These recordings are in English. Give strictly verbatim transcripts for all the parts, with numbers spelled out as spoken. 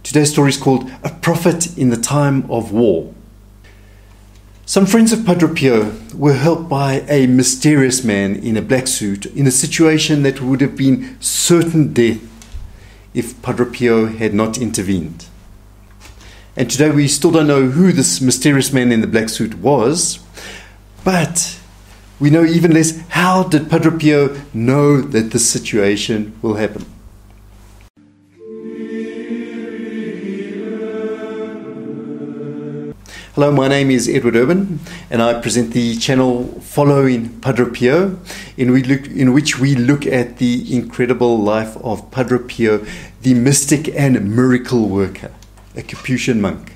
Today's story is called A Prophet in the Time of War. Some friends of Padre Pio were helped by a mysterious man in a black suit in a situation that would have been certain death if Padre Pio had not intervened. And today we still don't know who this mysterious man in the black suit was, but we know even less how did Padre Pio know that this situation will happen. Hello, my name is Edward Urban, and I present the channel Following Padre Pio, in, we look, in which we look at the incredible life of Padre Pio, the mystic and miracle worker, a Capuchin monk.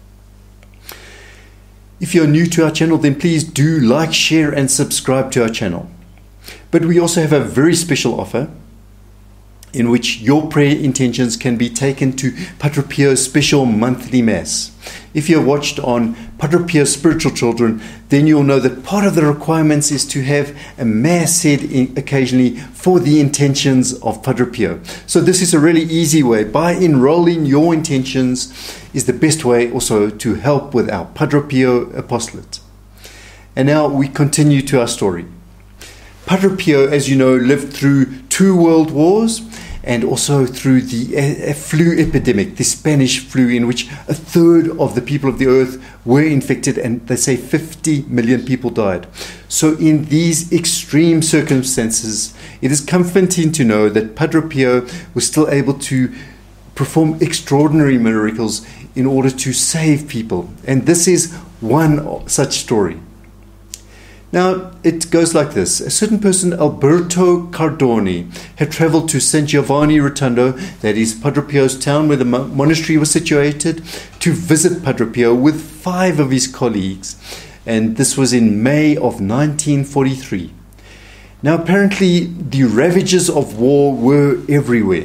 If you're new to our channel, then please do like, share, and subscribe to our channel. But we also have a very special offer in which your prayer intentions can be taken to Padre Pio's special monthly Mass. If you're watched on Padre Pio's Spiritual Children, then you'll know that part of the requirements is to have a Mass said in, occasionally for the intentions of Padre Pio. So this is a really easy way. By enrolling your intentions is the best way also to help with our Padre Pio apostolate. And now we continue to our story. Padre Pio, as you know, lived through two world wars and also through the a, a flu epidemic, the Spanish flu, in which a third of the people of the earth were infected, and they say fifty million people died. So in these extreme circumstances, it is comforting to know that Padre Pio was still able to perform extraordinary miracles in order to save people. And this is one such story. Now, it goes like this. A certain person, Alberto Cardoni, had traveled to San Giovanni Rotondo, that is Padre Pio's town where the monastery was situated, to visit Padre Pio with five of his colleagues. And this was in May of nineteen forty-three. Now, apparently, the ravages of war were everywhere.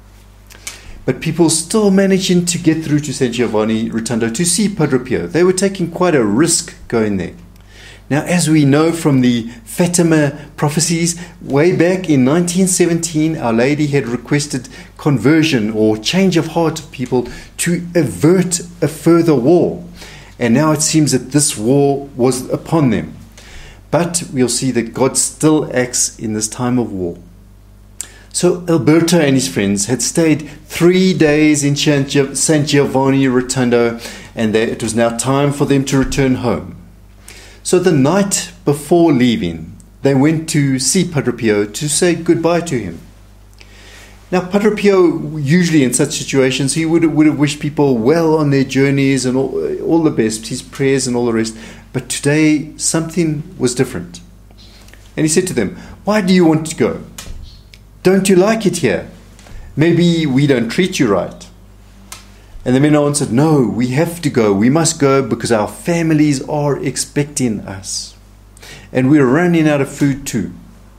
But people still managing to get through to San Giovanni Rotondo to see Padre Pio. They were taking quite a risk going there. Now, as we know from the Fatima prophecies, way back in nineteen seventeen, Our Lady had requested conversion or change of heart of people to avert a further war. And now it seems that this war was upon them. But we'll see that God still acts in this time of war. So Alberto and his friends had stayed three days in San Giovanni Rotondo, and it was now time for them to return home. So the night before leaving, they went to see Padre Pio to say goodbye to him. Now, Padre Pio, usually in such situations, he would have, would have wished people well on their journeys and all, all the best, his prayers and all the rest. But today, something was different. And he said to them, "Why do you want to go? Don't you like it here? Maybe we don't treat you right." And the men answered, "No, we have to go. We must go because our families are expecting us. And we're running out of food too."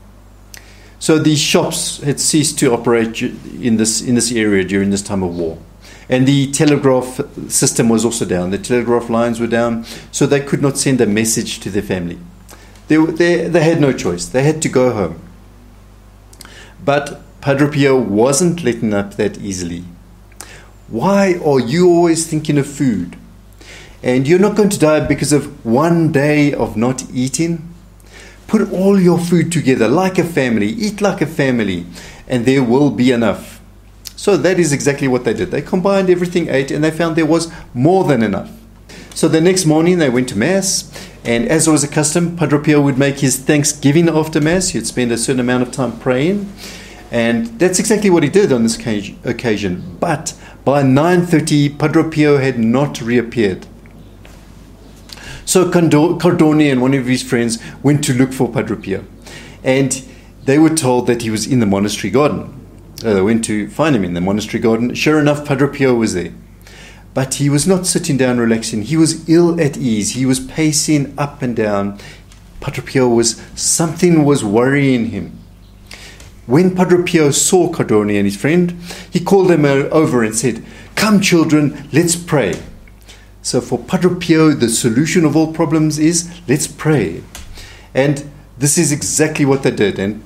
So these shops had ceased to operate in this, in this area during this time of war. And the telegraph system was also down. The telegraph lines were down, so they could not send a message to their family. They, they, they had no choice. They had to go home. But Padre Pio wasn't letting up that easily. Why are you always thinking of food? And you're not going to die because of one day of not eating? Put all your food together like a family. Eat like a family, and there will be enough. So that is exactly what they did. They combined everything, ate, and they found there was more than enough. So the next morning they went to Mass, and as was the custom, Padre Pio would make his thanksgiving after Mass. He'd spend a certain amount of time praying, and that's exactly what he did on this occasion. But by nine thirty, Padre Pio had not reappeared. So Cardoni and one of his friends went to look for Padre Pio. And they were told that he was in the monastery garden. So they went to find him in the monastery garden. Sure enough, Padre Pio was there. But he was not sitting down relaxing. He was ill at ease. He was pacing up and down. Padre Pio was, something was worrying him. When Padre Pio saw Cardoni and his friend, he called them over and said, "Come, children, let's pray." So for Padre Pio, the solution of all problems is, let's pray. And this is exactly what they did. And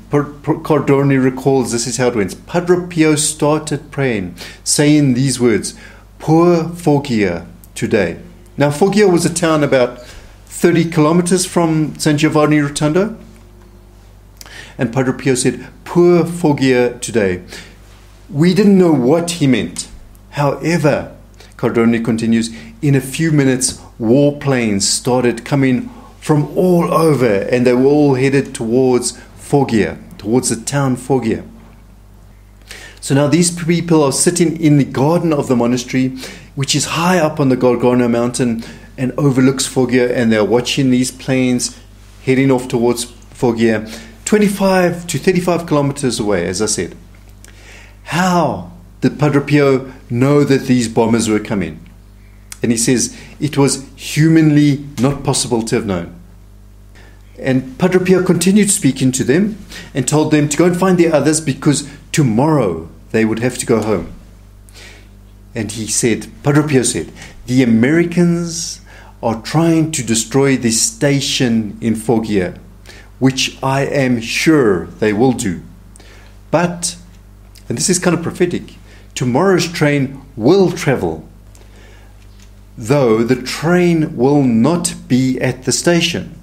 Cardoni recalls this is how it went. Padre Pio started praying, saying these words, poor Foggia today. Now, Foggia was a town about thirty kilometers from San Giovanni Rotondo. And Padre Pio said, poor Foggia today. We didn't know what he meant. However, Cardoni continues, in a few minutes, warplanes started coming from all over, and they were all headed towards Foggia, towards the town Foggia. So now these people are sitting in the garden of the monastery, which is high up on the Gargano mountain and overlooks Foggia, and they're watching these planes heading off towards Foggia, twenty-five to thirty-five kilometers away, as I said. How did Padre Pio know that these bombers were coming? And he says it was humanly not possible to have known. And Padre Pio continued speaking to them and told them to go and find the others because tomorrow they would have to go home. And he said, Padre Pio said, the Americans are trying to destroy the station in Foggia, which I am sure they will do. But, and this is kind of prophetic, tomorrow's train will travel, though the train will not be at the station.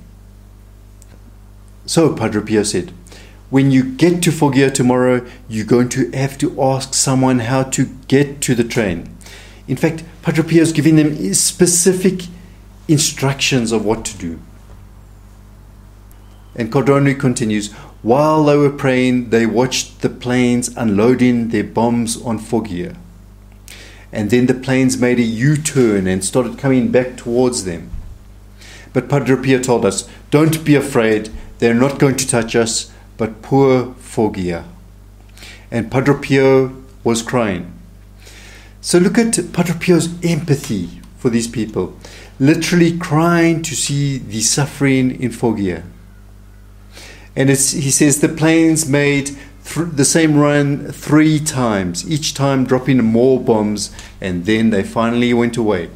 So Padre Pio said, when you get to Foggia tomorrow, you're going to have to ask someone how to get to the train. In fact, Padre Pio is giving them specific instructions of what to do. And Cardoni continues, while they were praying, they watched the planes unloading their bombs on Foggia. And then the planes made a U-turn and started coming back towards them. But Padre Pio told us, don't be afraid, they're not going to touch us, but poor Foggia. And Padre Pio was crying. So look at Padre Pio's empathy for these people, literally crying to see the suffering in Foggia. And it's, he says the planes made th- the same run three times, each time dropping more bombs, and then they finally went away.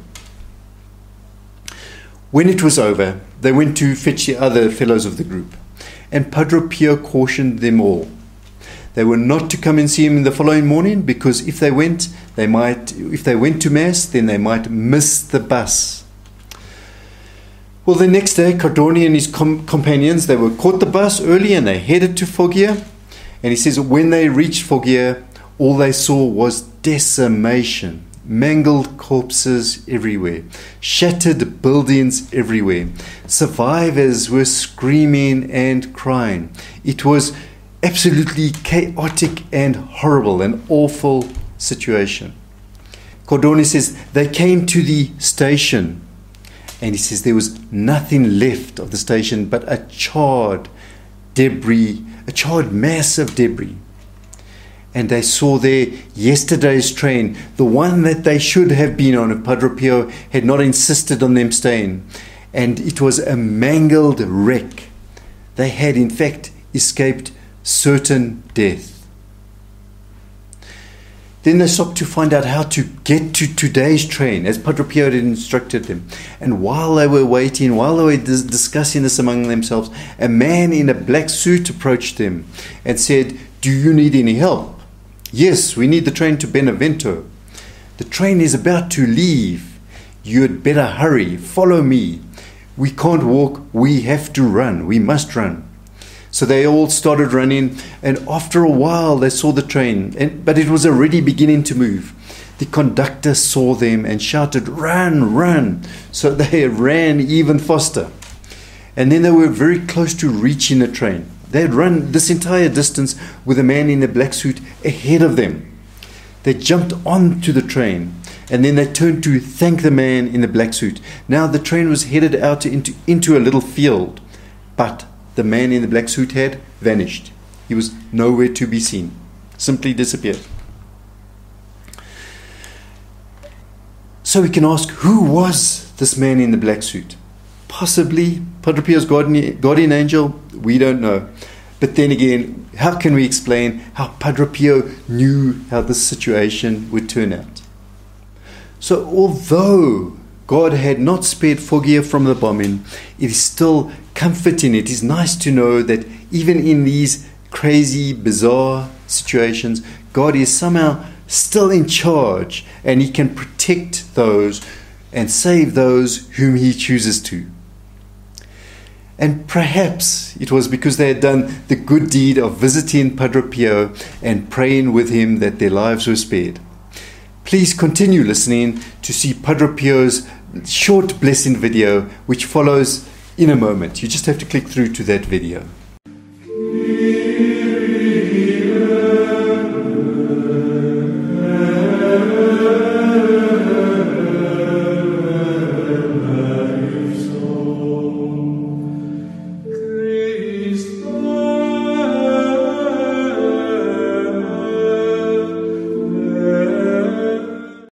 When it was over, they went to fetch the other fellows of the group, and Padre Pio cautioned them all. They were not to come and see him the following morning, because if they went, they might, if they went to Mass, then they might miss the bus. Well, the next day, Cardoni and his com- companions, they were caught the bus early and they headed to Foggia. And he says when they reached Foggia, all they saw was decimation, mangled corpses everywhere, shattered buildings everywhere. Survivors were screaming and crying. It was absolutely chaotic and horrible, an awful situation. Cardoni says they came to the station, and he says there was nothing left of the station but a charred debris, a charred mass of debris. And they saw there yesterday's train, the one that they should have been on if Padre Pio had not insisted on them staying. And it was a mangled wreck. They had in fact escaped certain death. Then they stopped to find out how to get to today's train, as Padre Pio had instructed them. And while they were waiting, while they were dis- discussing this among themselves, a man in a black suit approached them and said, do you need any help? Yes, we need the train to Benevento. The train is about to leave. You had better hurry. Follow me. We can't walk. We have to run. We must run. So they all started running, and after a while they saw the train, and, but it was already beginning to move. The conductor saw them and shouted, run, run. So they ran even faster. And then they were very close to reaching the train. They had run this entire distance with a man in a black suit ahead of them. They jumped onto the train, and then they turned to thank the man in the black suit. Now the train was headed out into, into a little field, but the man in the black suit had vanished. He was nowhere to be seen. Simply disappeared. So we can ask, who was this man in the black suit? Possibly Padre Pio's guardian, guardian angel? We don't know. But then again, how can we explain how Padre Pio knew how this situation would turn out? So although God had not spared Foggia from the bombing, it is still comforting. It is nice to know that even in these crazy, bizarre situations, God is somehow still in charge, and he can protect those and save those whom he chooses to. And perhaps it was because they had done the good deed of visiting Padre Pio and praying with him that their lives were spared. Please continue listening to see Padre Pio's short blessing video, which follows in a moment. You just have to click through to that video.